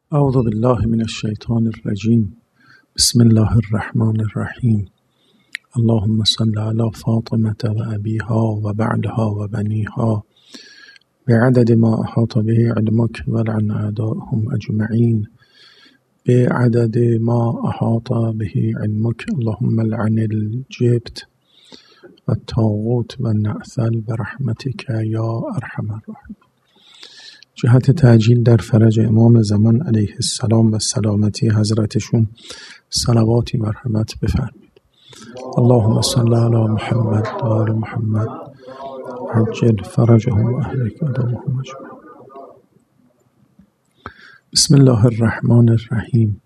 اعوذ بالله من الشیطان الرجیم. بسم الله الرحمن الرحیم. اللهم صل علی فاطمة و ابیها و بعلها و بنیها بعدد ما احاط به علمک ولعن اعداءهم اجمعین بعدد ما احاط به علمک. اللهم لعن الجبت و الطاغوت و النعثل برحمتک یا ارحم الراحمین. جهت تعجیل در فرج امام زمان علیه السلام و سلامتی حضرتشون صلواتی مرحمت بفرمید. اللهم صل علی محمد و آل محمد عجل فرجهم و اهلک ودامهم اجمعین. بسم الله الرحمن الرحیم.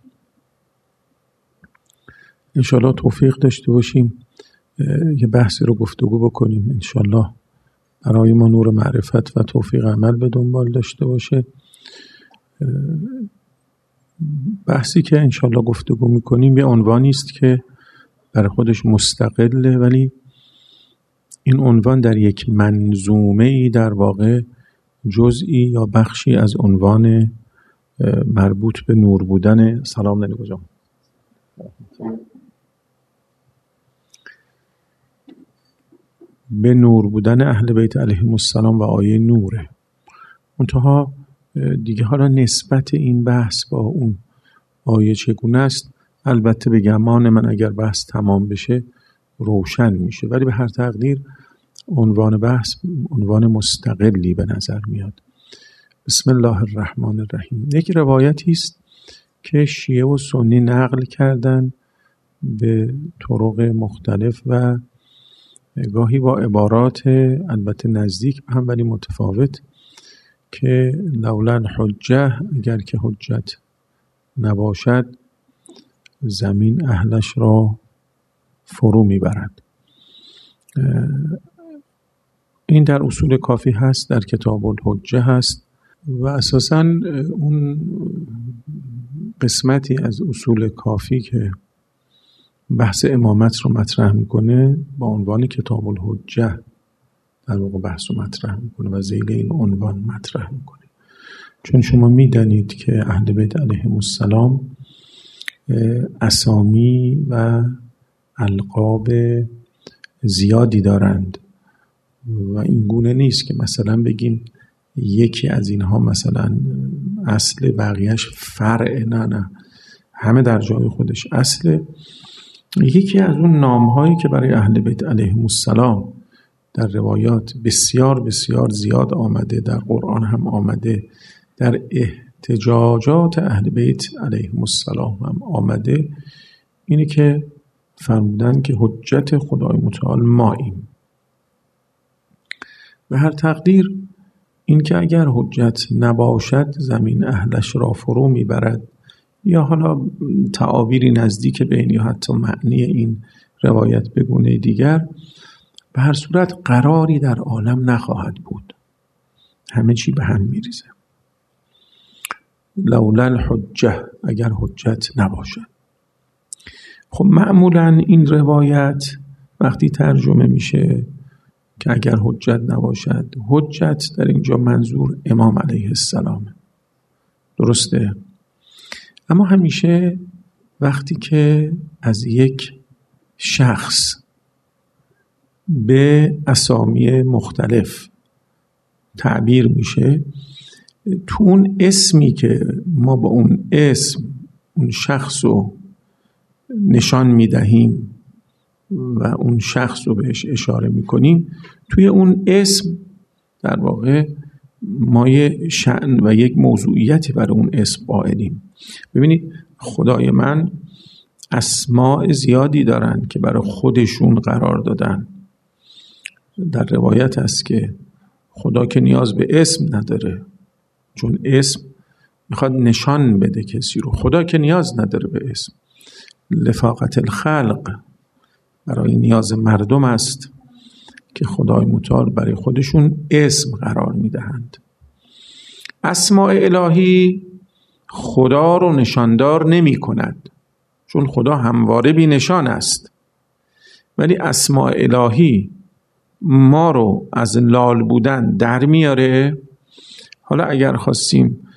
انشالله توفیق داشته باشیم یه بحثی رو گفتگو بکنیم، انشالله برای ما نور معرفت و توفیق عمل به دنبال داشته باشه. بحثی که انشالله گفتگو میکنیم یه عنوانی است که برای خودش مستقله، ولی این عنوان در یک منظومه ای در واقع جزئی یا بخشی از عنوان مربوط به نور بودن سلام نگو جان به نور بودن اهل بیت علیهم السلام و آیه نوره. منتها دیگه حالا نسبت این بحث با اون آیه چگونه است، البته به گمان من اگر بحث تمام بشه روشن میشه، ولی به هر تقدیر عنوان بحث عنوان مستقلی به نظر میاد. بسم الله الرحمن الرحیم. یک روایتی است که شیعه و سنی نقل کردن به طرق مختلف و گاهی با عبارات البته نزدیک به هم ولی متفاوت، که لولا الحجه، اگر که حجت نباشد زمین اهلش را فرو میبرد. این در اصول کافی هست، در کتاب الحجه هست و اساساً اون قسمتی از اصول کافی که بحث امامت رو مطرح میکنه با عنوان کتاب الحجه در واقع بحث رو مطرح میکنه و ذیل این عنوان مطرح میکنه. چون شما میدانید که اهل بیت علیهم السلام اسامی و القاب زیادی دارند و این گونه نیست که مثلا بگیم یکی از اینها مثلا اصل بقیهش فرع، نه، همه در جای خودش اصل. یکی از اون نام‌هایی که برای اهل بیت علیهم السلام در روایات بسیار بسیار زیاد آمده، در قرآن هم آمده، در احتجاجات اهل بیت علیهم السلام هم آمده، اینه که فرمودن که حجت خدای متعال ماییم. به هر تقدیر این که اگر حجت نباشد زمین اهلش را فرو میبرد، یا حالا تعابیری نزدیک به این یا حتی معنی این روایت به گونه دیگر، به هر صورت قراری در عالم نخواهد بود، همه چی به هم میریزه. لولا الحجه، اگر حجت نباشد. خب معمولا این روایت وقتی ترجمه میشه که اگر حجت نباشد، حجت در اینجا منظور امام علیه السلام، درسته؟ اما همیشه وقتی که از یک شخص به اسامی مختلف تعبیر میشه، تو اون اسمی که ما با اون اسم اون شخص رو نشان میدهیم و اون شخص رو بهش اشاره میکنیم، توی اون اسم در واقع ما یه شأن و یک موضوعیتی برای اون اسم قائلیم. ببینید خدای من اسماء زیادی دارن که برای خودشون قرار دادن. در روایت هست که خدا که نیاز به اسم نداره، چون اسم میخواد نشان بده کسی رو. خدا که نیاز نداره به اسم، لفاقت الخلق برای نیاز مردم است که خدای متعال برای خودشون اسم قرار میدهند. اسماء الهی خدا رو نشاندار نمی کند، چون خدا همواره بی نشان است، ولی اسماء الهی ما رو از لال بودن در میاره. حالا اگر خواستیم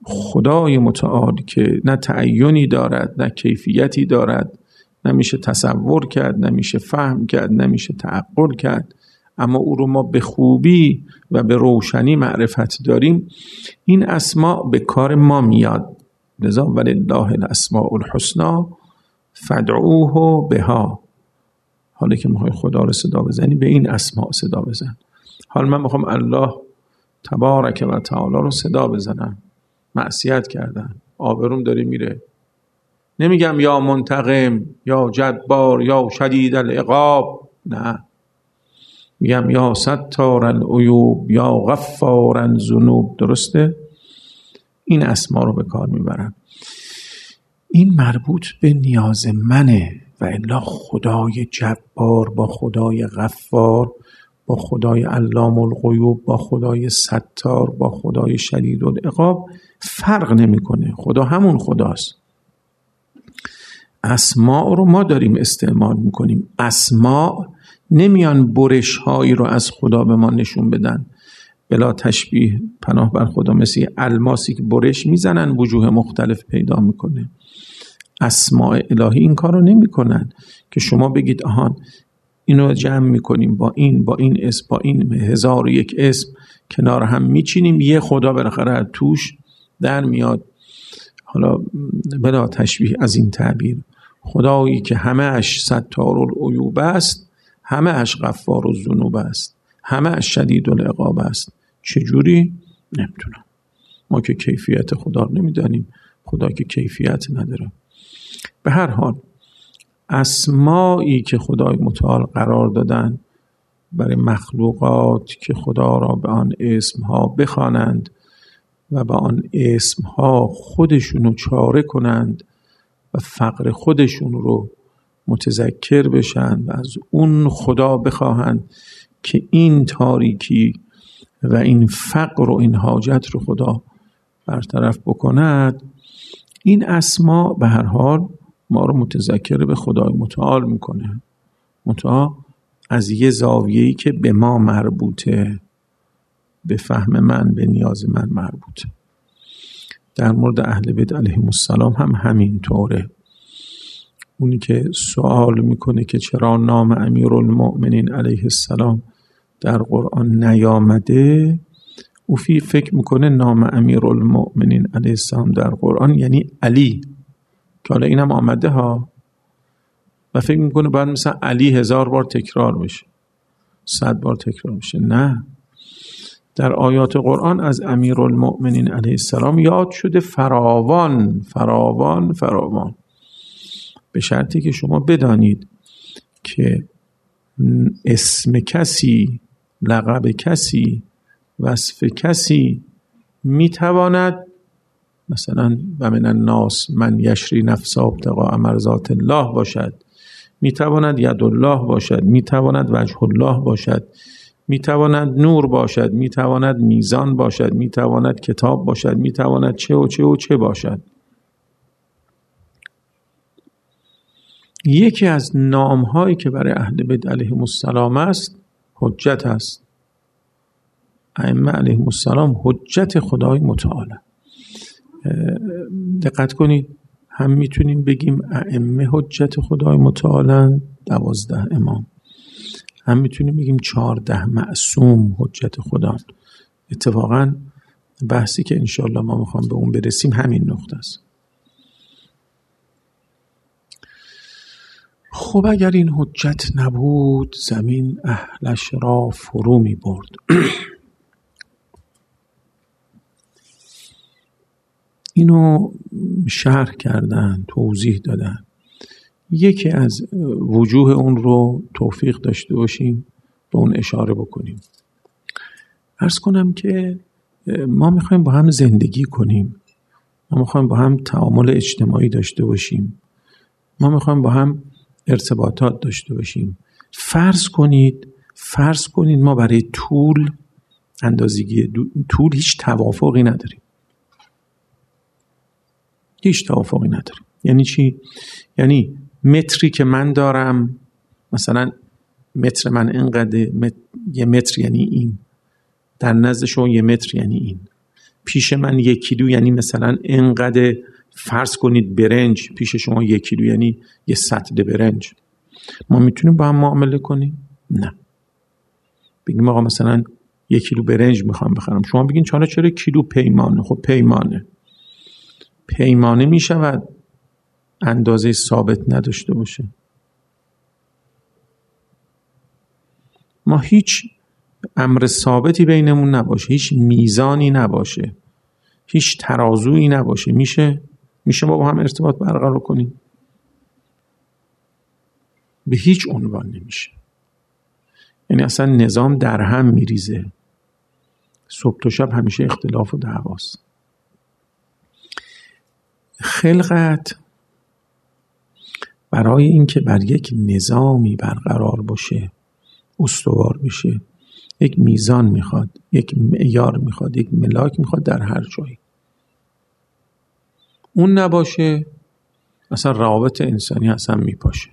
خدای متعال که نه تعینی دارد، نه کیفیتی دارد، نمیشه تصور کرد، نمیشه فهم کرد، نمیشه تعقل کرد، اما او رو ما به خوبی و به روشنی معرفت داریم، این اسماء به کار ما میاد. لذا ولله الاسماء الحسنی فادعوه بها. حالا که میخوای خدا رو صدا بزنی به این اسماء صدا بزن. حالا من میخوام الله تبارک و تعالی رو صدا بزنم، معصیت کردم، آبروم داره میره، نمیگم یا منتقم یا جبار یا شدید العقاب، نه، میگم یا ستار العیوب یا غفار الذنوب. درسته؟ این اسما رو به کار میبرم. این مربوط به نیاز منه و الا خدای جبار با خدای غفار، با خدای علام الغیوب، با خدای ستار، با خدای شدید العقاب فرق نمیکنه. خدا همون خداست. اسماء رو ما داریم استعمال میکنیم. اسماء نمیان برش هایی رو از خدا به ما نشون بدن. بلا تشبیه، پناه بر خدا، مثل الماسی که برش میزنن وجوه مختلف پیدا میکنه. اسماء الهی این کار رو نمی کنن که شما بگید آهان اینو جمع میکنیم با این اسم، با این 1001 اسم کنار هم میچینیم، یه خدا بالاخره توش در میاد. حالا بلا تشبیه از این تعبیر، خدایی که همه اش ستار العیوب است، همه اش غفار الذنوب است، همه اش شدید العقاب است. چجوری؟ نمیدونم. ما که کیفیت خدا رو نمیدانیم، خدا که کیفیت نداره. به هر حال اسمایی که خدای متعال قرار دادن برای مخلوقات که خدا را به آن اسمها بخوانند و به آن اسمها خودشونو چاره کنند و فقر خودشون رو متذکر بشن و از اون خدا بخواهند که این تاریکی و این فقر و این حاجت رو خدا برطرف بکند. این اسما به هر حال ما رو متذکر به خدای متعال میکنه، متعال از یه زاویه‌ای که به ما مربوطه، به فهم من، به نیاز من مربوطه. در مورد اهل بیت علیهم السلام هم همین طوره. اونی که سوال میکنه که چرا نام امیرالمؤمنین علیه السلام در قرآن نیامده، او فکر میکنه نام امیرالمؤمنین علیه السلام در قرآن یعنی علی، که حالا اینم آمده ها، و فکر میکنه باید مثلا علی 1000 بار تکرار بشه، 100 بار تکرار بشه. نه، در آیات قرآن از امیرالمؤمنین علیه السلام یاد شده فراوان فراوان فراوان، به شرطی که شما بدانید که اسم کسی، لقب کسی، وصف کسی میتواند مثلا و من الناس من یشری نفسه ابتغاء مرضات الله باشد، میتواند ید الله باشد، میتواند وجه الله باشد، میتواند نور باشد، میتواند میزان باشد، میتواند کتاب باشد، میتواند چه و چه و چه باشد. یکی از نام‌هایی که برای اهل بیت علیهم السلام است حجت است. ائمه علیهم السلام حجت خدای متعال. دقت کنید، هم میتونیم بگیم ائمه حجت خدای متعالن 12 امام، هم میتونیم بگیم 14 معصوم حجت خدا. اتفاقا بحثی که انشاءالله ما میخوام به اون برسیم همین نقطه است. خب اگر این حجت نبود زمین اهلش را فرو می برد. اینو شرح کردن، توضیح دادن. یکی از وجوه اون رو توفیق داشته باشیم به اون اشاره بکنیم. عرض کنم که ما میخوایم با هم زندگی کنیم، ما میخوایم با هم تعامل اجتماعی داشته باشیم، ما میخوایم با هم ارتباطات داشته باشیم. فرض کنید ما برای طول، اندازگی طول هیچ توافقی نداریم. هیچ توافقی نداریم. یعنی چی؟ یعنی متری که من دارم، مثلا متر من اینقدر، یه متر یعنی این، در نزد شما یه متر یعنی این. پیش من 1 کیلو یعنی مثلا اینقدر، فرض کنید برنج پیش شما 1 کیلو یعنی یه سطل برنج، ما میتونیم با هم معامله کنیم؟ نه. بگیم آقا مثلا 1 کیلو برنج میخوام بخرم، شما بگین چرا کیلو پیمانه؟ خب پیمانه میشود اندازه ثابت نداشته باشه. ما هیچ امر ثابتی بینمون نباشه، هیچ میزانی نباشه، هیچ ترازویی نباشه، میشه ما با هم ارتباط برقرار کنیم؟ به هیچ عنوان نمیشه. یعنی اصلا نظام در هم میریزه، صبح تا شب همیشه اختلاف و دعواست. خلقت برای اینکه بر یک نظامی برقرار باشه، استوار بشه، یک میزان میخواد، یک معیار میخواد، یک ملاک میخواد در هر جایی. اون نباشه اصلا روابط انسانی اصلا میپاشه.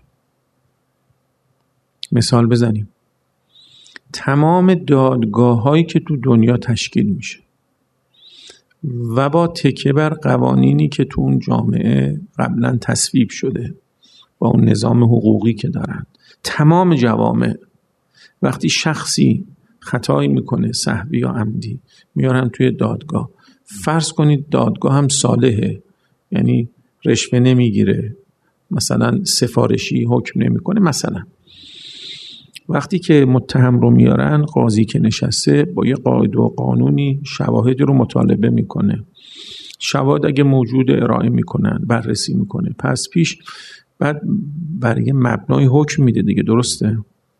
مثال بزنیم، تمام دادگاه هایی که تو دنیا تشکیل میشه و با تکیه بر قوانینی که تو اون جامعه قبلا تصویب شده، با اون نظام حقوقی که دارن، تمام جوامع وقتی شخصی خطایی میکنه، سهوی یا عمدی، میارن توی دادگاه. فرض کنید دادگاه هم صالحه، یعنی رشوه نمیگیره، مثلا سفارشی حکم نمیکنه. مثلا وقتی که متهم رو میارن، قاضی که نشسته با یه قاعده و قانونی شواهد رو مطالبه میکنه، شواهد اگه موجود ارائه میکنن، بررسی میکنه، پس پیش بعد برای مبنای حکم میده دیگه. درسته؟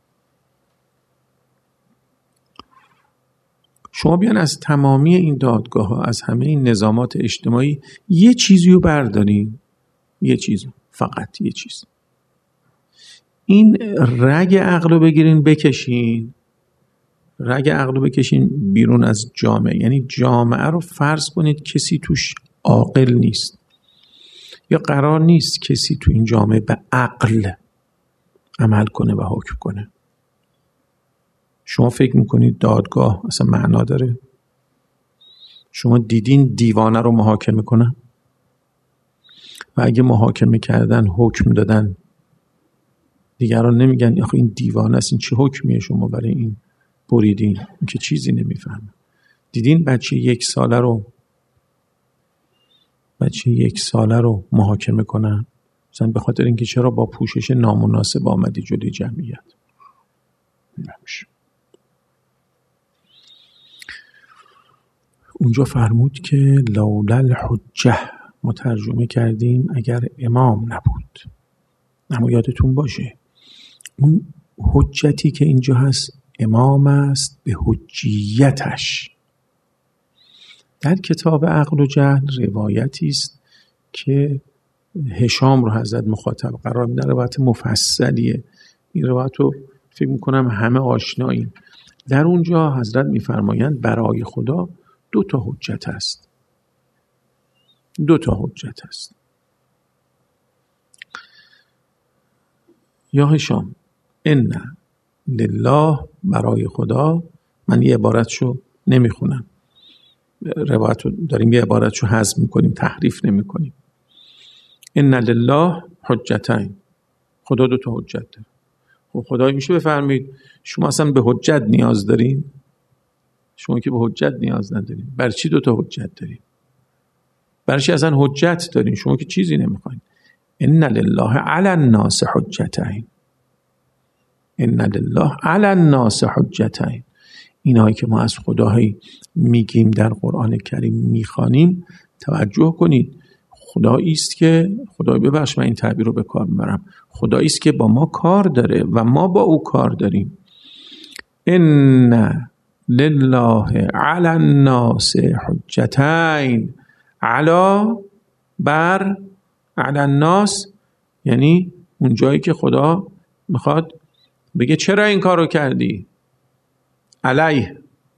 شما بیان از تمامی این دادگاه ها، از همه این نظامات اجتماعی یه چیزی رو بردارین، یه چیز، فقط یه چیز، این رگ عقل رو بگیرین بکشین، رگ عقل رو بکشین بیرون از جامعه. یعنی جامعه رو فرض کنید کسی توش عاقل نیست، یا قرار نیست کسی تو این جامعه به عقل عمل کنه و حکم کنه. شما فکر میکنید دادگاه اصلا معنا داره؟ شما دیدین دیوانه رو محاکمه کنن؟ و اگه محاکمه کردن، حکم دادن، دیگران نمیگن آخه این دیوانه است، این چه حکمیه شما برای این بریدین؟ این که چیزی نمیفهمه. دیدین بچه 1 ساله رو محاکمه کنن مثلا به خاطر اینکه چرا با پوشش نامناسب آمدی جلوی جمعیت؟ نمیشه. اونجا فرمود که لولا الحجه، ما ترجمه کردیم اگر امام نبود. اما یادتون باشه اون حجتی که اینجا هست امام است به حجیتش. در کتاب عقل و جهل روایتی است که هشام رو حضرت مخاطب قرار میدن، روایت مفصلیه، این روایت رو فکر میکنم همه آشناییم. در اونجا حضرت میفرمایند برای خدا 2 حجت است، 2 حجت است. یا هشام ان لله، برای خدا، من یه عبارتشو نمیخونم، روایت رو داریم یه عبارتشو حذف میکنیم، تحریف نمیکنیم. ان لله حجتین، خدا 2 حجت داره. خب خدای میشه بفرمایید شما اصلا به حجت نیاز دارین؟ شما که به حجت نیاز ندارین، برای چی 2 حجت دارین؟ برای چی اصلا حجت دارین؟ شما که چیزی نمیخواین. ان لله علی الناس حجتین، ان لله علی الناس حجتین. اینایی که ما از خدایی میگیم در قرآن کریم میخوانیم، توجه کنید، خدایی است که، خدای ببخش من این تعبیر رو به کار میبرم، خدایی است که با ما کار داره و ما با او کار داریم. ان لله علی الناس حجتین، علا بر، علی الناس یعنی اون جایی که خدا میخواد بگه چرا این کارو کردی، علیه،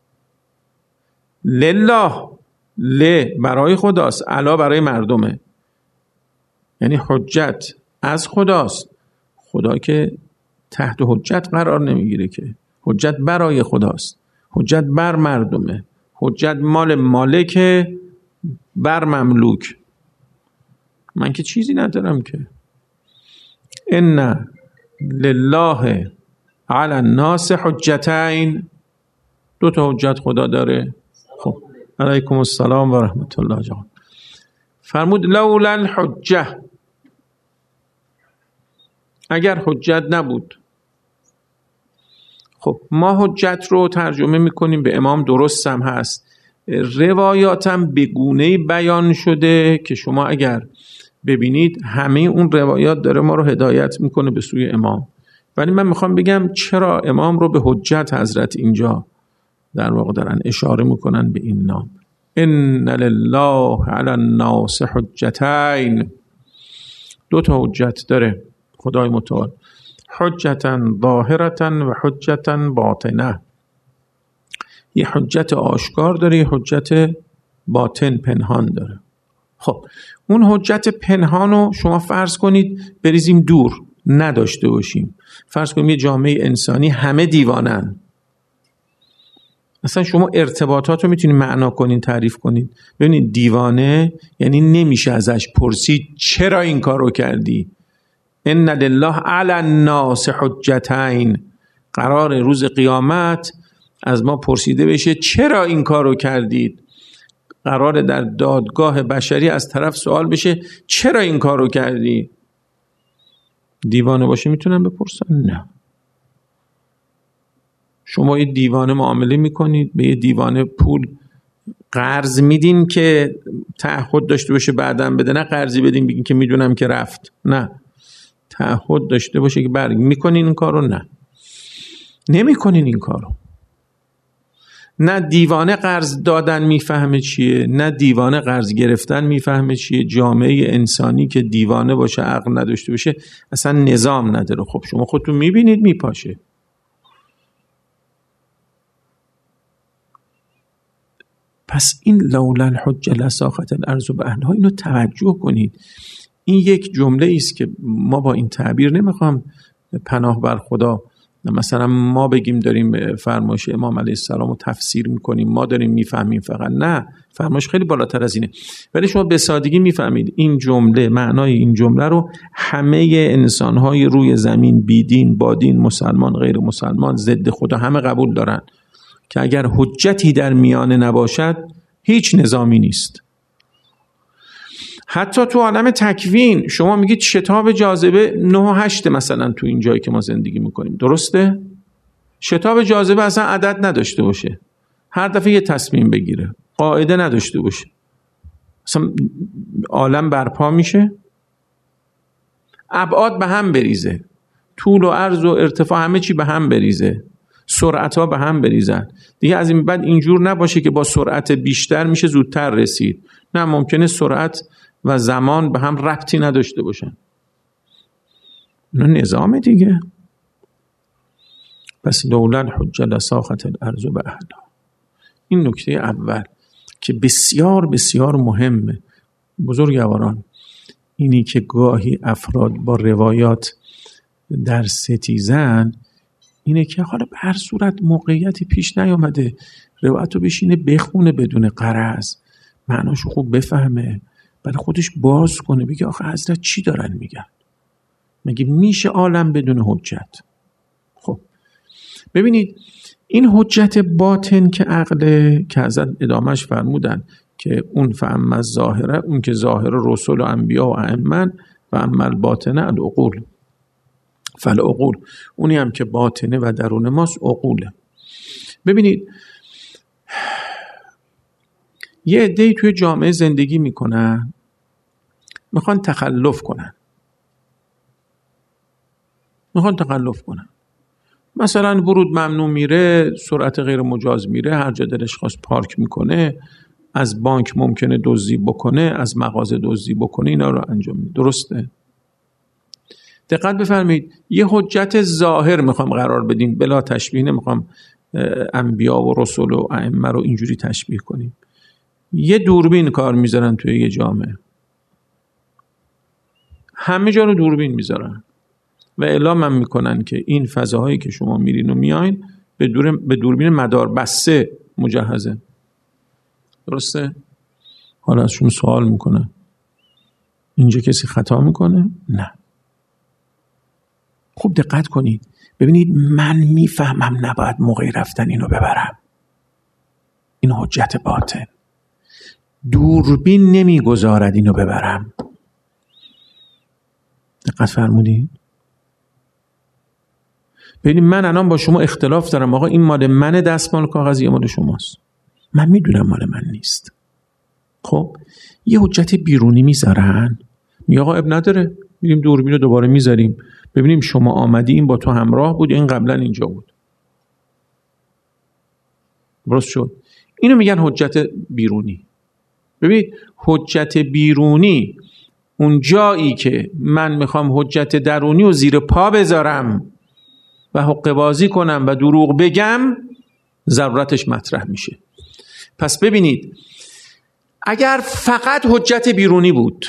لله، ل برای خداست، علا برای مردمه، یعنی حجت از خداست. خدا که تحت حجت قرار نمیگیره، که حجت برای خداست، حجت بر مردمه، حجت مال مالک بر مملوک. من که چیزی ندارم که. ان لله علی الناس حجتین، 2 تا حجت خدا داره. خب علیکم السلام و رحمت الله جان. فرمود لولا الحجه، اگر حجت نبود. خب ما حجت رو ترجمه میکنیم به امام، درست هم هست، روایاتم به گونه‌ای بیان شده که شما اگر ببینید همه اون روایات داره ما رو هدایت میکنه به سوی امام. ولی من میخوام بگم چرا امام رو به حجت حضرت اینجا در واقع دارن اشاره میکنن به این نام. ان لله علی الناس حجتین، 2 تا حجت داره خدای متعال، حجتا ظاهرتا و حجتا باطنه. یه حجت آشکار داره، یه حجت باطن پنهان داره. خب اون حجت پنهان رو شما فرض کنید بریزیم دور، نداشته باشیم. فرض کنیم یه جامعه انسانی همه دیوانن. اصلا شما ارتباطات رو میتونید معنا کنین، تعریف کنین. ببینید دیوانه یعنی نمیشه ازش پرسید چرا این کار رو کردی. ان لله علی الناس حجتین، قرار روز قیامت از ما پرسیده بشه چرا این کار رو کردید. قراره در دادگاه بشری از طرف سوال بشه چرا این کار رو کردی. دیوانه باشه میتونن بپرسن؟ نه. شما یه دیوانه معامله میکنید، به یه دیوانه پول قرض میدین که تعهد داشته باشه بعداً بده، نه قرضی بدین بگین که میدونم که رفت. نه، تعهد داشته باشه که برگ میکنین این کارو. نه، نمیکنین این کارو. نه دیوانه قرض دادن میفهمه چیه، نه دیوانه قرض گرفتن میفهمه چیه. جامعه انسانی که دیوانه باشه، عقل نداشته باشه، اصلا نظام نداره. خب شما خودتون میبینید میپاشه. پس این لولا الحجه لساخت الارض باهلها، اینو توجه کنید. این یک جمله است که ما با این تعبیر نمیخوام پناه بر خدا مثلا ما بگیم داریم فرمایش امام علیه السلام رو تفسیر میکنیم، ما داریم میفهمیم فقط. نه، فرمایش خیلی بالاتر از اینه. ولی شما به سادگی میفهمید این جمله، معنای این جمله رو همه انسانهای روی زمین، بیدین بادین، مسلمان غیر مسلمان، ضد خدا، همه قبول دارن که اگر حجتی در میانه نباشد هیچ نظامی نیست. حتی تو عالم تکوین شما میگید شتاب جاذبه 9 و 8 مثلا تو این جایی که ما زندگی میکنیم، درسته؟ شتاب جاذبه اصلا عدد نداشته باشه، هر دفعه یه تصمیم بگیره، قاعده نداشته باشه، اصلا عالم برپا میشه، ابعاد به هم بریزه، طول و عرض و ارتفاع همه چی به هم بریزه، سرعت ها به هم بریزن دیگه. از این بعد اینجور نباشه که با سرعت بیشتر میشه زودتر رسید. نه، ممکنه سرعت و زمان به هم ربطی نداشته باشن. اینا نظام دیگه. پس لولا الحجه لساخت الارض باهلها. این نکته اول که بسیار بسیار مهمه. بزرگواران، اینی که گاهی افراد با روایات در ستیزن اینه که حالا به هر صورت موقعیتی پیش نیامده، روایت رو بشینه بخونه بدون غرض، معناشو خوب بفهمه، بعد خودش باز کنه بگه آخه حضرت چی دارن میگن. مگه میشه عالم بدون حجت؟ خب ببینید این حجت باطن که عقله، که حضرت ادامهش فرمودن که اون فهم از ظاهره، اون که ظاهر رسول و انبیا و ائمه و عمل باطنه العقول فالعقول، اونی هم که باطنه و درون ماست عقوله. ببینید یه عده‌ای توی جامعه زندگی میکنن، میخوان تخلف کنن، مثلا ورود ممنوع میره، سرعت غیر مجاز میره، هر جا دلش خواست پارک میکنه، از بانک ممکنه دزدی بکنه، از مغازه دزدی بکنه، اینا رو انجام میده. درسته؟ دقت بفرمایید، یه حجت ظاهر میخوام قرار بدیم، بلا تشبیه نمیخوام انبیا و رسول و ائمه رو اینجوری تشبیه کنیم. یه دوربین کار میذارن توی یه جامعه، همه جا رو دوربین میذارن و اعلام هم میکنن که این فضاهایی که شما میرین و میاین به دوربین مدار بسته مجهزه. درسته؟ حالا ازشون سوال میکنه اینجا کسی خطا میکنه؟ نه. خوب دقت کنید، ببینید من میفهمم نباید موقع رفتن اینو ببرم، این حجت باطن. دوربین نمیگذارد اینو ببرم. دقت فرمودید؟ ببینید من الان با شما اختلاف دارم، آقا این مال منه دستمال کاغذی، مال شماست. من میدونم مال من نیست. خب یه حجت بیرونی میذارن، میگه آقا اب نداره، میریم دوربین رو دوباره میذاریم ببینیم شما آمدی، این با تو همراه بود یا این قبلا اینجا بود. درست شد؟ اینو میگن حجت بیرونی. ببینید حجت بیرونی اون جایی که من میخوام حجت درونی رو زیر پا بذارم و حقه بازی کنم و دروغ بگم، ضرورتش مطرح میشه. پس ببینید اگر فقط حجت بیرونی بود،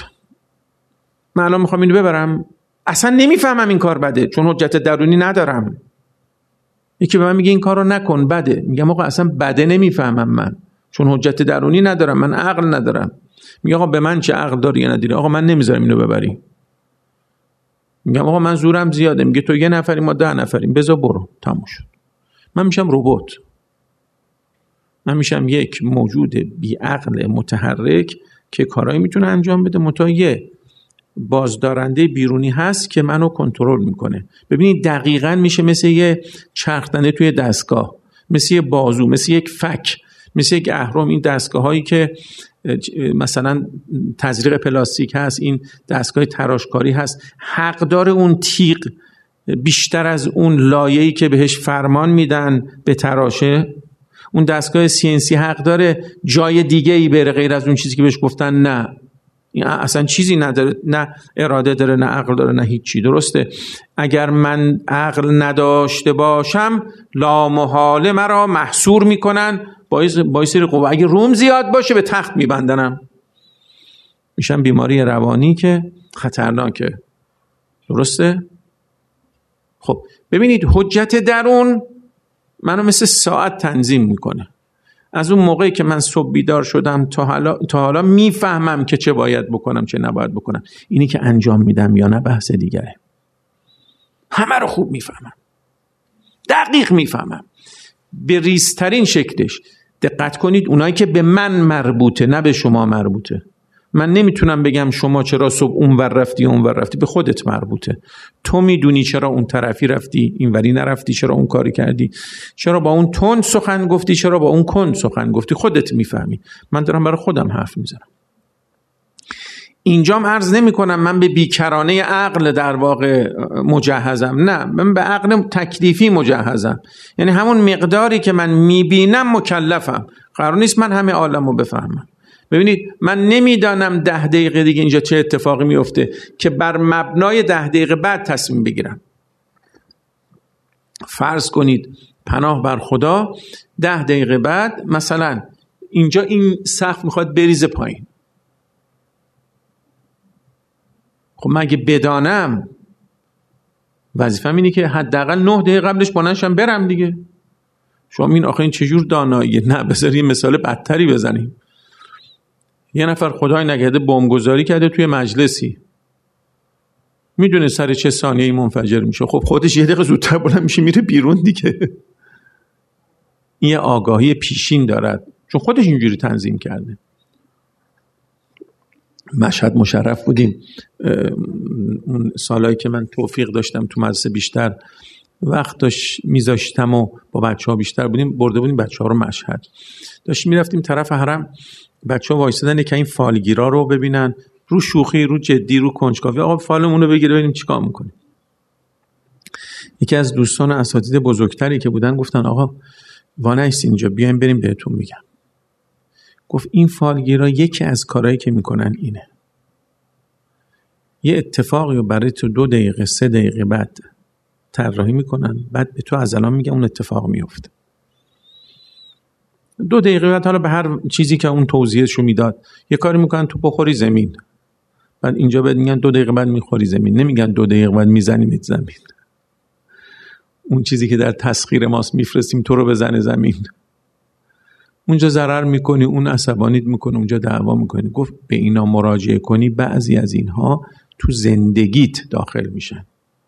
من الان میخوام اینو ببرم، اصلا نمیفهمم این کار بده چون حجت درونی ندارم. یکی به من میگه این کار رو نکن بده، میگم آقا اصلا بده نمیفهمم من چون حجت درونی ندارم، من عقل ندارم. میگه آقا به من چه عقل داری یا نداری؟ آقا من نمیذارم اینو ببری. میگم آقا من زورم زیاده. میگه تو 1 نفری ما 10 نفریم، بذار برو، تموم شد. من میشم ربات، من میشم یک موجود بی عقل متحرک که کارایی میتونه انجام بده، منتها یه بازدارنده بیرونی هست که منو کنترل میکنه. ببینید دقیقاً میشه مثل یه چرخدنده توی دستگاه، مثل یه بازو، مثل یک فک، مثل یک اهرم. این دستگاه هایی که مثلا تزریق پلاستیک هست، این دستگاه تراشکاری هست، حقدار اون تیغ بیشتر از اون لایه‌ای که بهش فرمان میدن به تراشه. اون دستگاه CNC حق داره جای دیگه ای بره غیر از اون چیزی که بهش گفتن نه، این اصلا چیزی نداره، نه اراده داره نه عقل داره نه هیچی. درسته؟ اگر من عقل نداشته باشم لامحاله مرا محصور میکنن، باعث قوه، اگه روم زیاد باشه به تخت میبندنم، میشم بیماری روانی که خطرناکه. درسته؟ خب ببینید حجت درون منو مثل ساعت تنظیم میکنه. از اون موقعی که من صبح بیدار شدم تا حالا میفهمم که چه باید بکنم چه نباید بکنم. اینی که انجام میدم یا نه بحث دیگره. همه رو خوب میفهمم، دقیق میفهمم به ریزترین شکلش. دقت کنید اونایی که به من مربوطه نه به شما مربوطه. من نمیتونم بگم شما چرا صبح اونور رفتی اونور رفتی، به خودت مربوطه. تو میدونی چرا اون طرفی رفتی اینوری نرفتی، چرا اون کاری کردی، چرا با اون تند سخن گفتی، چرا با اون کند سخن گفتی، خودت میفهمی. من دارم برای خودم حرف میزنم. اینجام عرض نمی کنم من به بیکرانه عقل در واقع مجهزم، نه، من به عقل تکلیفی مجهزم. یعنی همون مقداری که من میبینم مکلفم. قرار نیست من همه عالم رو بفهمم. ببینید من نمیدانم 10 دقیقه دیگه اینجا چه اتفاقی میفته که بر مبنای 10 دقیقه بعد تصمیم بگیرم. فرض کنید پناه بر خدا 10 دقیقه بعد مثلا اینجا این سقف میخواد بریزه پایین. خب من اگه بدانم وظیفه‌م اینه که حداقل 9 دقیقه قبلش بلندشم برم دیگه. شما این آخه این چجور داناییه؟ نه بذار یه مثال بدتری بزنیم. یه نفر خدای نگهده بمبگذاری کرده توی مجلسی، میدونه سر چه ثانیه‌ای منفجر میشه. خب خودش 1 دقیقه زودتر بلند میشه میره بیرون دیگه. این یه آگاهی پیشین دارد چون خودش اینجوری تنظیم کرده. مشهد مشرف بودیم، اون سالایی که من توفیق داشتم تو مدرسه بیشتر وقت داشت میذاشتم و با بچه‌ها بیشتر بودیم، برده بودیم بچه‌ها رو مشهد. داشتیم میرفتیم طرف حرم، بچه‌ها وایسادن که این فالگیرا رو ببینن، رو شوخی، رو جدی، رو کنجکاوی، آقا فالمون رو بگیره ببینیم چیکار می‌کنیم. یکی از دوستان اساتید بزرگتری که بودن گفتن آقا وانایست اینجا، بیایم بریم بهتون میگم. گفت این فالگیرا یکی از کارهایی که میکنن اینه، یه اتفاقی رو برای تو 2 دقیقه 3 دقیقه بعد طراحی میکنن، بعد به تو از الان میگن اون اتفاق میفته. 2 دقیقه بعد حالا به هر چیزی که اون توضیحشو میداد یه کاری میکنن تو بخوری زمین، بعد اینجا بعد میگن 2 دقیقه بعد میخوری زمین، نمیگن 2 دقیقه بعد میزنیمت زمین. اون چیزی که در تسخیر ماست میفرستیم تو رو بزنه زمین. اونجا ضرر میکنی، اون عصبانیت میکنه، اونجا دعوا میکنی. گفت به اینا مراجعه کنی، بعضی از اینها تو زندگیت داخل میشن.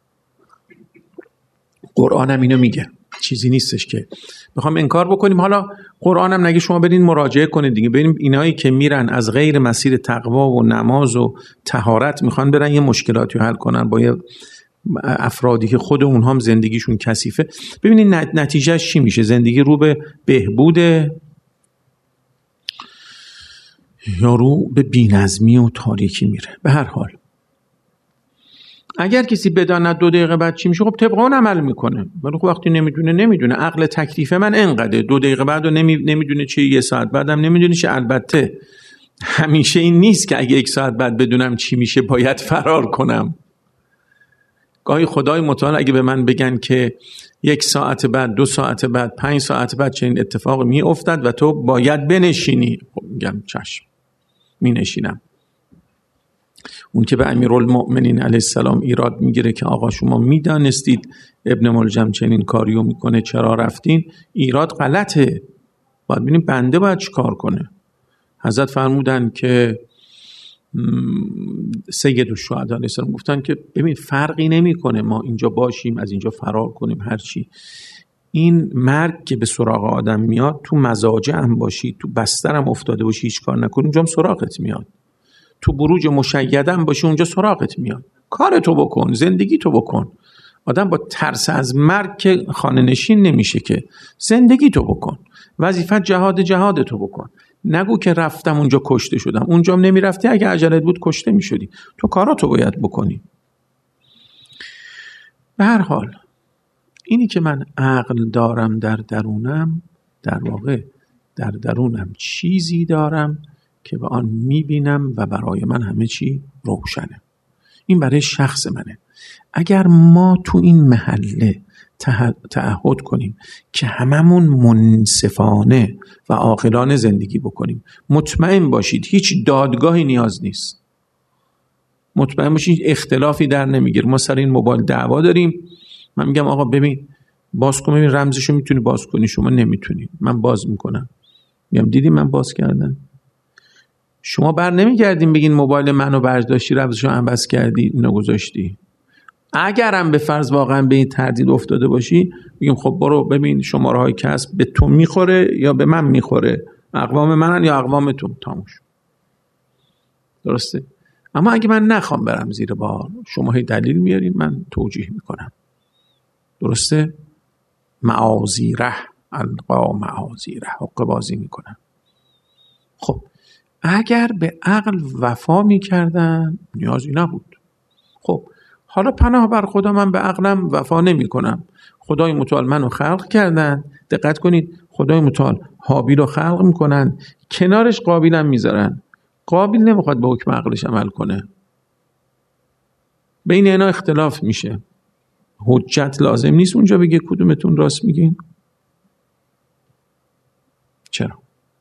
قرآن هم اینو میگه، چیزی نیستش که بخوام انکار بکنیم. حالا قرآن هم نگه شما برین مراجعه کنید دیگه، بریم اینایی که میرن از غیر مسیر تقوا و نماز و طهارت میخوان برن یه مشکلاتی رو حل کنن با یه افرادی که خود اونها هم زندگیشون کثیفه، ببینید نتیجهش چی میشه. زندگی رو به بهبوده یا رو به بی‌نظمی و تاریکی میره؟ به هر حال اگر کسی بداند 2 دقیقه بعد چی میشه، خب طبق اون عمل میکنه. ولی خب وقتی نمیدونه عقل تکلیف من انقدره، 2 دقیقه بعد رو نمیدونه چی، 1 ساعت بعدم نمیدونه چی. البته همیشه این نیست که اگه 1 ساعت بعد بدونم چی میشه باید فرار کنم. گاهی خدای متعال اگه به من بگن که 1 ساعت بعد، 2 ساعت بعد، 5 ساعت بعد چنین اتفاق می افتد و تو باید بنشینی، خب میگم چشم، می نشینم. اون که به امیرالمؤمنین علیه السلام ایراد میگیره که آقا شما میدانستید ابن ملجم چنین کاریو میکنه، چرا رفتین؟ ایراد غلطه، باید ببینیم بنده باید چی کار کنه. حضرت فرمودن که سید الشهدا علیه السلام گفتن که ببین فرقی نمیکنه ما اینجا باشیم، از اینجا فرار کنیم، هر چی. این مرگ که به سراغ آدم میاد، تو مزاجه هم باشی، تو بستر هم افتاده باشی، هیچ کار نکنی، اونجا هم سراغت میاد. تو بروج مشیده هم باشی، اونجا سراغت میاد. کارتو بکن، زندگی تو بکن. آدم با ترس از مرگ که خانه نشین نمیشه که. زندگی تو بکن، وظیفت جهاد تو بکن. نگو که رفتم اونجا کشته شدم، اونجا هم نمیرفتی، اگه عجلت بود کشته میشدی. تو کاراتو باید بکنی. به هر حال اینی که من عقل دارم در درونم، در واقع در درونم چیزی دارم که به آن میبینم و برای من همه چی روشنه. این برای شخص منه. اگر ما تو این محله تعهد کنیم که هممون منصفانه و عاقلانه زندگی بکنیم، مطمئن باشید هیچ دادگاهی نیاز نیست. مطمئن باشید اختلافی در نمیگیره. ما سر این موبایل دعوا داریم، من میگم آقا ببین باز کن، ببین رمزشو میتونی باز کنی، شما نمیتونی، من باز میکنم. میگم دیدی من باز کردم، شما بر نمیگردیم بگین موبایل منو برداشتی، رمزشو عوض کردی، اینو گذاشتی. اگرم به فرض واقعا به این تردید افتاده باشی، میگم خب برو ببین شماره های کسب به تو میخوره یا به من میخوره، اقوام منن یا اقوام تو، تموش. درسته؟ اما اگه من نخوام برم زیر بار، شما هی دلیل میارین، من توجیه میکنم. درسته؟ معاذیره، القا معاذیره، حق بازی میکنم. خب اگر به عقل وفا میکردن نیازی نبود. خب حالا پناه بر خدا، من به عقلم وفا نمی کنم. خدای متعال منو خلق کردن. دقت کنید، خدای متعال حابیل رو خلق میکنن، کنارش قابیلم میذارن. قابیل نمیخواد به حکم عقلش عمل کنه، بین اینا اختلاف میشه. حجت لازم نیست اونجا بگه کدومتون راست میگین. چرا؟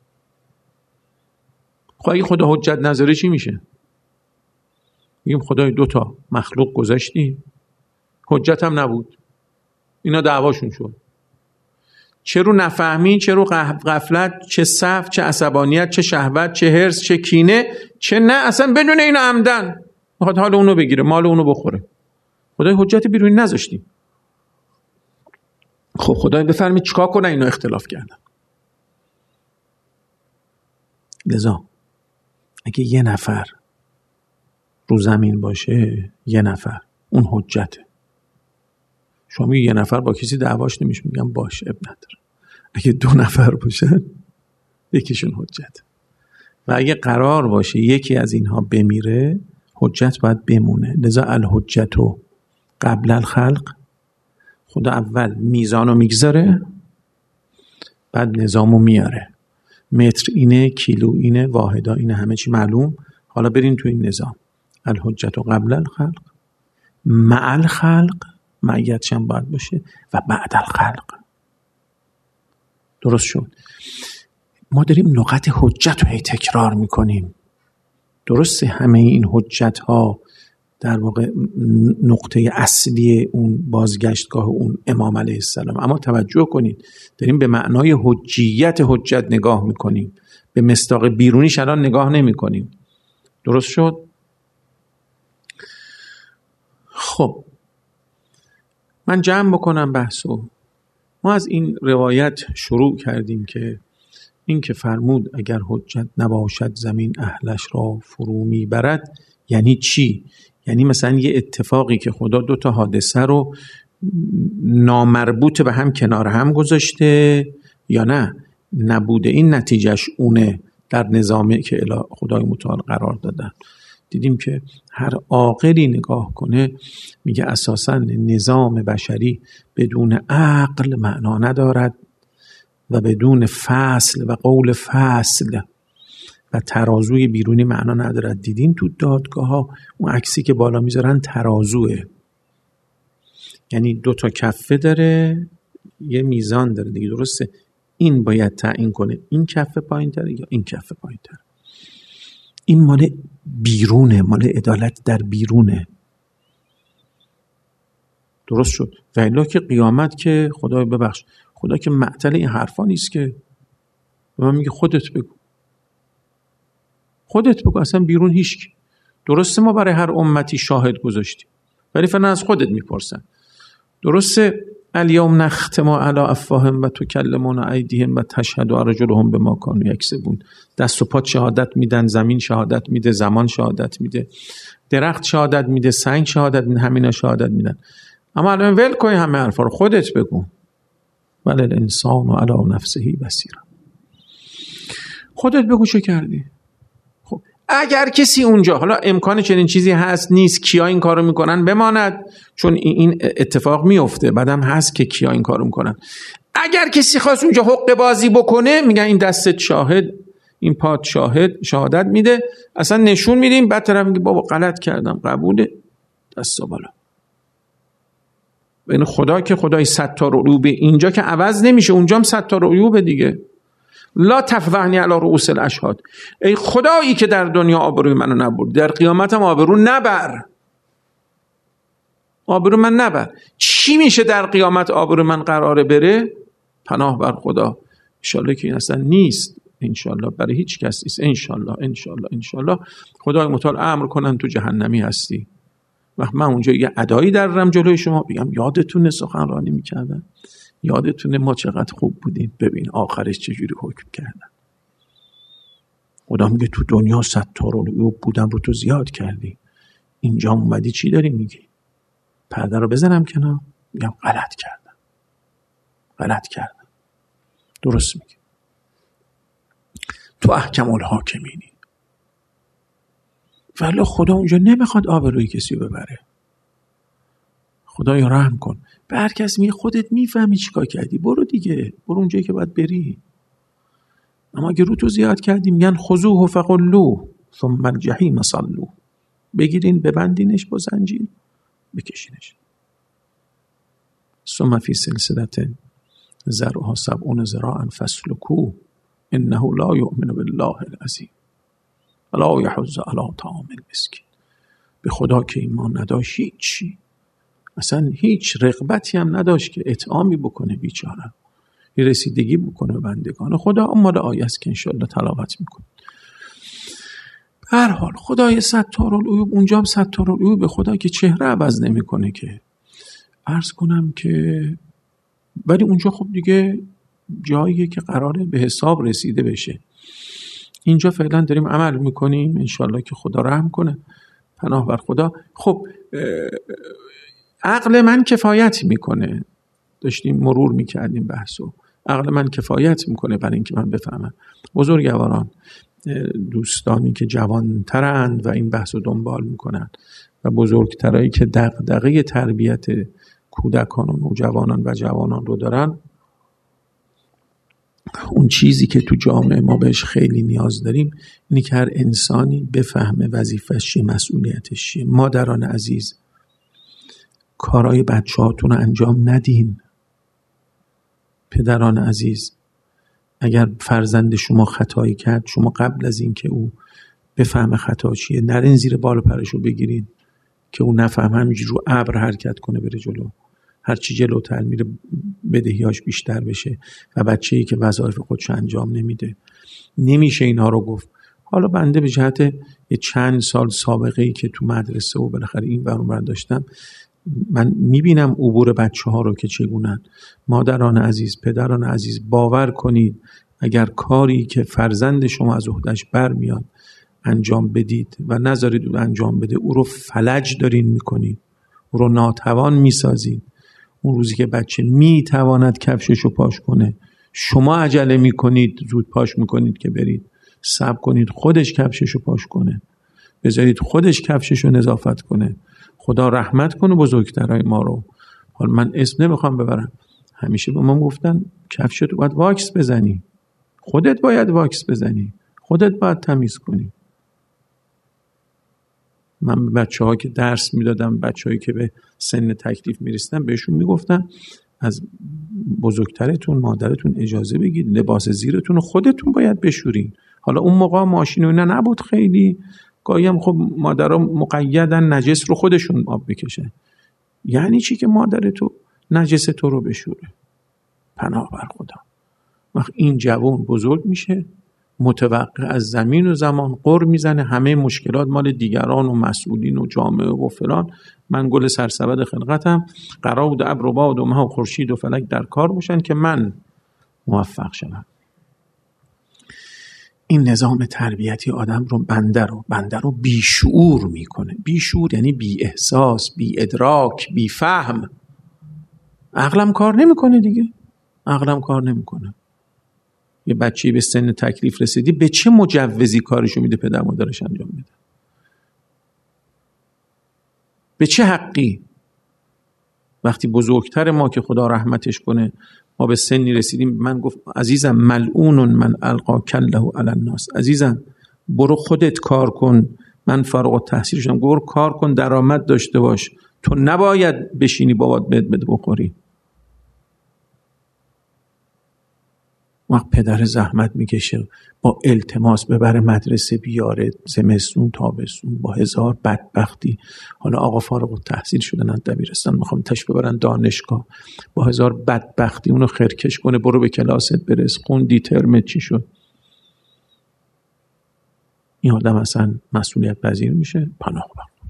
خب اگه خدا حجت نذاره چی میشه؟ میگیم خدای 2 تا مخلوق گذاشتی، حجت هم نبود، اینا دعواشون شد. چه رو نفهمی، چه رو غفلت، چه سهو، چه عصبانیت، چه شهوت، چه حرص، چه کینه، چه نه اصلا بدون اینا عمدن میخواد حال اونو بگیره، مال اونو بخوره. خدای حجت بیرونی نذاشتی. خب خدای بفرمید چیکار کنه؟ اینا اختلاف کردن. لذا اگه یه نفر رو زمین باشه، یه نفر، اون حجته. شما میگه یه نفر با کسی دعواش نمیشه، میگم باشه اب نداره. اگه 2 نفر باشن یکیشون حجت. و اگه قرار باشه یکی از اینها بمیره، حجت باید بمونه. لذا الحجت قبل الخلق، خدا اول میزانو میگذاره، بعد نظامو میاره. متر اینه، کیلو اینه، واحدا اینه، همه چی معلوم. حالا برین تو این نظام. الحجت قبل الخلق، مع الخلق، معیتش هم باید باشه، و بعد الخلق. درست شد؟ ما داریم نقاط حجت رو تکرار میکنیم. درسته همه این حجت ها در واقع نقطه اصلی اون بازگشتگاه اون امام علیه السلام. اما توجه کنید داریم به معنای حجیت حجت نگاه میکنیم، به مصداق بیرونیش الان نگاه نمی کنیم. درست شد؟ خب من جمع بکنم بحثو. ما از این روایت شروع کردیم که این که فرمود اگر حجت نباشد زمین اهلش را فرو میبرد یعنی چی؟ یعنی مثلا یه اتفاقی که خدا 2 حادثه رو نامربوط به هم کنار هم گذاشته یا نه نبوده این نتیجهش اونه در نظامی که خدای متعال قرار دادن. دیدیم که هر عاقلی نگاه کنه میگه اساساً نظام بشری بدون عقل معنا ندارد و بدون فصل و قول فصل و ترازوی بیرونی معنا ندارد. دیدیم تو دادگاه ها اون عکسی که بالا میذارن ترازوه، یعنی 2 کفه داره یه میزان داره دیگه، درسته؟ این باید تعیین کنه این کفه پایین تره یا این کفه پایین تره. این مال بیرونه، مال عدالت در بیرونه. درست شد؟ و الا که قیامت که خدای ببخش، خدا که معطل این حرفا نیست که به من میگه خودت بگو اصلا بیرون هیچ. درسته ما برای هر امتی شاهد گذاشتیم ولی فعلا از خودت میپرسن. درسته الیوم نختم علی افواههم و تکلمنا ایدیهم و تشهد ارجلهم بما کانوا یکسبون. دست و پا شهادت میدن، زمین شهادت میده، زمان شهادت میده، درخت شهادت میده، سنگ شهادت میده، همینا شهادت میدن. اما الان ول کنی همه حرفا رو، خودت بگو. بل الانسان علی نفسه بصیر. خودت بگو چه کردی. خب اگر کسی اونجا، حالا امکان چنین چیزی هست نیست، کیا این کارو میکنن بماند، چون این اتفاق میفته، بعدم هست که کیا این کارو میکنن. اگر کسی خواست اونجا حقه بازی بکنه میگن این دستت شاهد، این پات شاهد، شهادت میده، اصلا نشون میدیم، بعد طرف میگه بابا غلط کردم، قبوله، دستا بالا. بین خدا که خدای ستار عیوبه، اینجا که عوض نمیشه، اونجا هم ستار عیوبه دیگه. لا تفضحنی علی رؤوس الاشهاد. ای خدایی که در دنیا آبروی منو نبرد، در قیامت هم آبرو نبر. آبرو من نبر. چی میشه در قیامت آبرو من قراره بره؟ پناه بر خدا. انشالله که این اصلا نیست، انشالله برای هیچ کس نیست. انشالله خدای متعال امر کنن تو جهنمی هستی. وقت من اونجا یه ادایی درم جلوی شما بگم یادتونه سخنرانی میکردن، یادتونه ما چقدر خوب بودیم، ببین آخرش چجوری حکم کردن. خدا میگه تو دنیا ستارالعیوب بودم رو تو زیاد کردی، اینجا اومدی چی داری میگی؟ پرده رو بزنم کنار، میگم غلط کردم. درست میگی. تو احکم الحاکمینی. ولی خدا اونجا نمیخواد آبروی کسی ببره. خدایا رحم کن. به هر کس میگه خودت میفهمی چیکار کردی، برو دیگه، برو اونجایی که باید بری. اما اگه رو تو زیاد کردی میگن خذوه فغلوه ثم الجحیم صلوه. بگیرین ببندینش با زنجیر بکشینش. ثم فی سلسله ذرعها 70 ذراعا فاسلکوه انه لا یؤمن بالله العظیم ولا یحض علی طعام المسکین. به خدا که ایمان نداشت هیچی، اصلا هیچ رغبتی هم نداشت که اطعامی بکنه بیچاره، یه رسیدگی بکنه به بندگان خدا. اما آیه است که انشاءالله تلاوت میکنه. به هر حال خدای ستارالعیوب اونجا هم ستارالعیوب، به خدا که چهره عوض نمیکنه که. عرض کنم که ولی اونجا خب دیگه جاییه که قراره به حساب رسیده بشه. اینجا فعلا داریم عمل میکنیم، انشاءالله که خدا رحم کنه، پناه بر خدا. خب عقل من کفایت میکنه، داشتیم مرور میکردیم بحثو، عقل من کفایت میکنه برای اینکه من بفهمم. بزرگواران، دوستانی که جوانترند و این بحثو دنبال میکنن و بزرگترایی که دغدغه تربیت کودکان و نوجوانان و جوانان رو دارن، اون چیزی که تو جامعه ما بهش خیلی نیاز داریم اینه که هر انسانی بفهمه وظیفه‌ش چیه، مسئولیتش چیه. مادران عزیز، کارهای بچه‌هاتون رو انجام ندین. پدران عزیز، اگر فرزند شما خطایی کرد، شما قبل از این که او بفهمه خطا چیه، نرین زیر بال و پرشو بگیرین که اون نفهم همینجوری رو ابر حرکت کنه بره جلو. هرچی جلوتر میره بدهیاش بیشتر بشه و بچه‌ای که وظایف خودش انجام نمیده. نمیشه اینها رو گفت. حالا بنده به جهت یه چند سال سابقه‌ای که تو مدرسه و بالاخره این ور اون ور داشتم، من میبینم عبور بچه‌ها رو که چگونن. مادران عزیز، پدران عزیز، باور کنید اگر کاری که فرزند شما از عهده‌اش برمیاد انجام بدید و نذارید او انجام بده، او رو فلج دارین میکنید، او رو ناتوان میسازید. اون روزی که بچه میتواند کفششو پاش کنه، شما عجله میکنید، زود پاش میکنید که برید. صبر کنید خودش کفششو پاش کنه، بذارید خودش کفششو نظافت کنه. خدا رحمت کنه بزرگترای ما رو. حالا من اسم نمیخوام ببرم، همیشه به ما گفتن کفشتو باید واکس بزنی، خودت باید واکس بزنی، خودت باید تمیز کنی. من به بچه‌ها که درس میدادم، بچه‌هایی که به سن تکلیف میرسیدن، بهشون میگفتم از بزرگترتون، مادرتون اجازه بگید لباس زیرتون رو خودتون باید بشورین. حالا اون موقع ماشین و اینا نبود خیلی، گاهی هم خب مادرها مقیدن نجس رو خودشون آب بکشن. یعنی چی که مادر تو نجس تو رو بشوره؟ پناه بر خدا. وقت این جوان بزرگ میشه، متوقع از زمین و زمان قر میزنه، همه مشکلات مال دیگران و مسئولین و جامعه و فلان. من گل سرسبد خلقتم، قرار بود ابر و باد و مه و خورشید و فلک در کار باشن که من موفق شدم. این نظام تربیتی آدم رو بنده رو بیشعور میکنه. بیشعور یعنی بی احساس، بی ادراک، بی فهم. عقلم کار نمیکنه دیگه، عقلم کار نمیکنه. یه بچه‌ای به سن تکلیف رسیدی به چه مجوزی کارشو میده پدر مادرش انجام میده؟ به چه حقی؟ وقتی بزرگتر ما که خدا رحمتش کنه، ما به سنی رسیدیم، من گفت عزیزم ملعون من القا کله علی الناس، عزیزم برو خودت کار کن، من فارغ التحصیل شدم، برو کار کن، درآمد داشته باش، تو نباید بشینی بابات بده بخوری. وقت پدر زحمت میکشه با التماس ببره مدرسه، بیاره زمستون تابستون با هزار بدبختی. حالا آقا فارغ التحصیل شدن از دبیرستان، میخوام تش ببرن دانشگاه، با هزار بدبختی اونو خرکش کنه، برو به کلاست برس، خوندی ترمت چی شد؟ این آدم اصلا مسئولیت پذیر میشه؟ پناه بر خدا.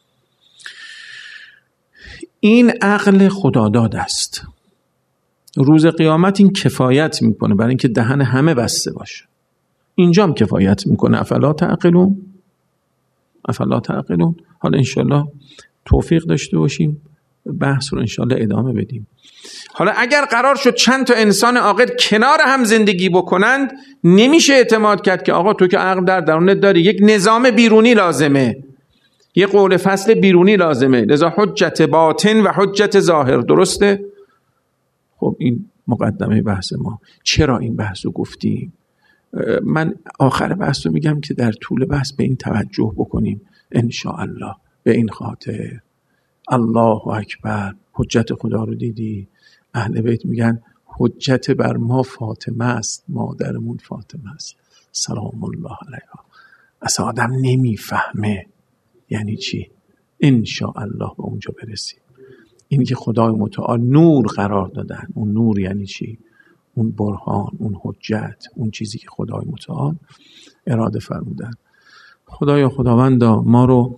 این عقل خداداد است. روز قیامت این کفایت میکنه برای اینکه دهن همه بسته باشه. اینجا هم کفایت میکنه. افلا تعقلون، افلا تعقلون. حالا انشالله توفیق داشته باشیم بحث رو انشالله ادامه بدیم. حالا اگر قرار شد چند تا انسان عاقل کنار هم زندگی بکنند، نمیشه اعتماد کرد که آقا تو که عقل در درونت داری، یک نظام بیرونی لازمه، یک قول فصل بیرونی لازمه، لذا حجت باطن و حجت ظاهر. درسته؟ خب این مقدمه بحث ما. چرا این بحث رو گفتیم؟ من آخر بحث رو میگم که در طول بحث به این توجه بکنیم انشاءالله. به این خاطر الله اکبر. حجت خدا رو دیدی؟ اهل بیت میگن حجت بر ما فاطمه است، مادرمون فاطمه است سلام الله علیها. اصلا آدم نمیفهمه یعنی چی. انشاءالله به اونجا برسیم. اینی که خدای متعال نور قرار دادن، اون نور یعنی چی؟ اون برهان، اون حجت، اون چیزی که خدای متعال اراده فرمودن. خدایا خداوندا ما رو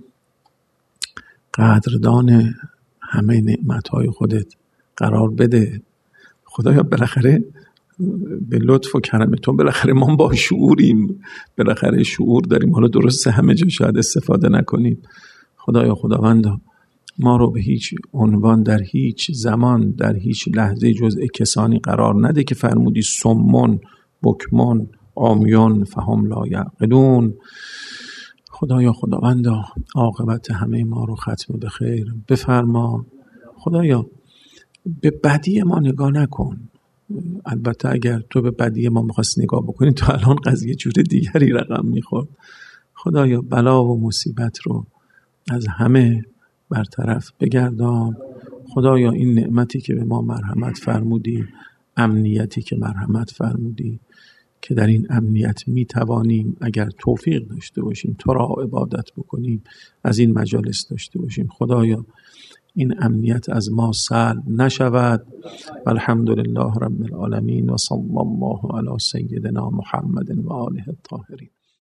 قدردان همه نعمتهای خودت قرار بده. خدایا بالاخره به لطف و کرم تو بالاخره ما با شعوریم، بالاخره شعور داریم. حالا درسته همه جا شاید استفاده نکنیم. خدایا خداوندا ما رو به هیچ عنوان در هیچ زمان در هیچ لحظه جزء کسانی قرار نده که فرمودی سمون بکمون عامیون فهم لا یعقلون. خدایا خداوندا عاقبت همه ما رو ختم به خیر بفرما. خدایا به بدی ما نگاه نکن. البته اگر تو به بدی ما می‌خواستی نگاه بکنی تو الان قضیه جور دیگری رقم می‌خورد. خدایا بلا و مصیبت رو از همه برطرف بگردان. خدایا این نعمتی که به ما مرحمت فرمودی، امنیتی که مرحمت فرمودی، که در این امنیت میتوانیم اگر توفیق داشته باشیم تو را عبادت بکنیم، از این مجالس داشته باشیم. خدایا این امنیت از ما سلب نشود. الحمدلله رب العالمین و صلی الله علی سیدنا محمد و آله الطاهرین.